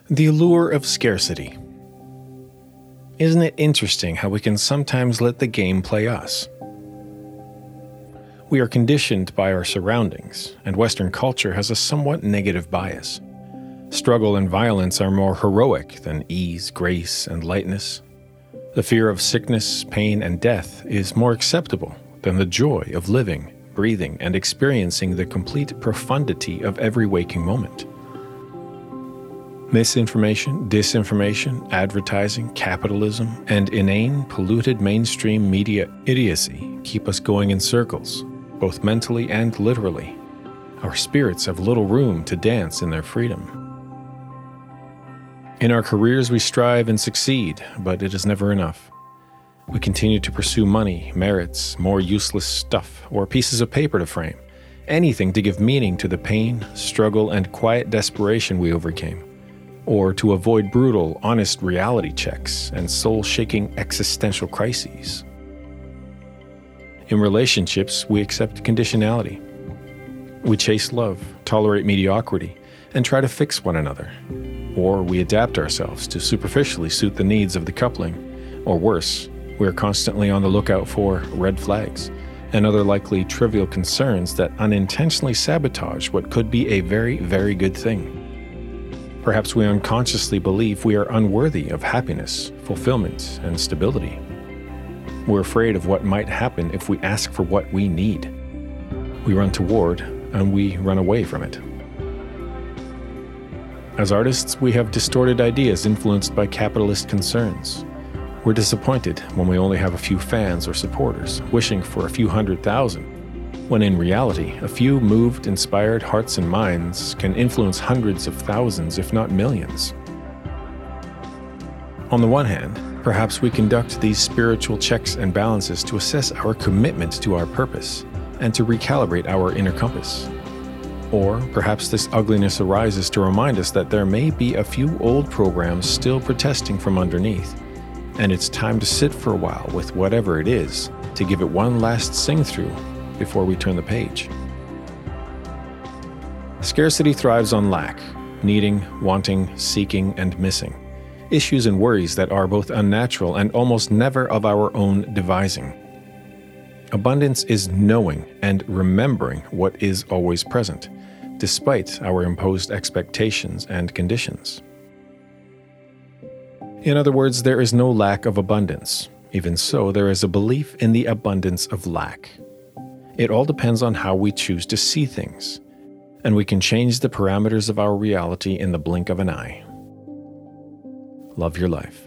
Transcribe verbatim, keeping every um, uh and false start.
The allure of scarcity. Isn't it interesting how we can sometimes let the game play us? We are conditioned by our surroundings, and Western culture has a somewhat negative bias. Struggle and violence are more heroic than ease, grace, and lightness. The fear of sickness, pain, and death is more acceptable than the joy of living, breathing, and experiencing the complete profundity of every waking moment. Misinformation, disinformation, advertising, capitalism, and inane, polluted mainstream media idiocy keep us going in circles, both mentally and literally. Our spirits have little room to dance in their freedom. In our careers we strive and succeed, but it is never enough. We continue to pursue money, merits, more useless stuff, or pieces of paper to frame, anything to give meaning to the pain, struggle, and quiet desperation we overcame, or to avoid brutal, honest reality checks and soul-shaking existential crises. In relationships, we accept conditionality. We chase love, tolerate mediocrity, and try to fix one another. Or we adapt ourselves to superficially suit the needs of the coupling. Or worse, we are constantly on the lookout for red flags and other likely trivial concerns that unintentionally sabotage what could be a very, very good thing. Perhaps we unconsciously believe we are unworthy of happiness, fulfillment, and stability. We're afraid of what might happen if we ask for what we need. We run toward, and we run away from it. As artists, we have distorted ideas influenced by capitalist concerns. We're disappointed when we only have a few fans or supporters, wishing for a few hundred thousand, when in reality, a few moved, inspired hearts and minds can influence hundreds of thousands, if not millions. On the one hand, perhaps we conduct these spiritual checks and balances to assess our commitment to our purpose and to recalibrate our inner compass. Or perhaps this ugliness arises to remind us that there may be a few old programs still protesting from underneath, and it's time to sit for a while with whatever it is to give it one last sing-through before we turn the page. Scarcity thrives on lack, needing, wanting, seeking, and missing. Issues and worries that are both unnatural and almost never of our own devising. Abundance is knowing and remembering what is always present, despite our imposed expectations and conditions. In other words, there is no lack of abundance. Even so, there is a belief in the abundance of lack. It all depends on how we choose to see things, and we can change the parameters of our reality in the blink of an eye. Love your life.